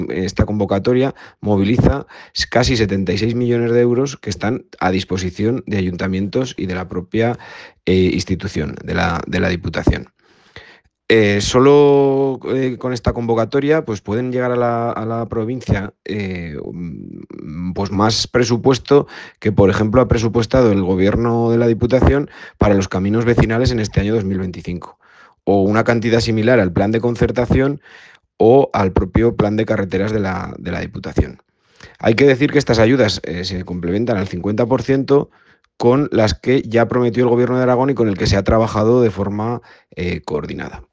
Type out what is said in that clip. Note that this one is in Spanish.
esta convocatoria moviliza casi 76 millones de euros que están a disposición de ayuntamientos y de la propia institución, de la Diputación. Solo con esta convocatoria pues pueden llegar a la provincia pues más presupuesto que, por ejemplo, ha presupuestado el gobierno de la Diputación para los caminos vecinales en este año 2025, o una cantidad similar al plan de concertación o al propio plan de carreteras de la Diputación. Hay que decir que estas ayudas se complementan al 50% con las que ya prometió el gobierno de Aragón y con el que se ha trabajado de forma coordinada.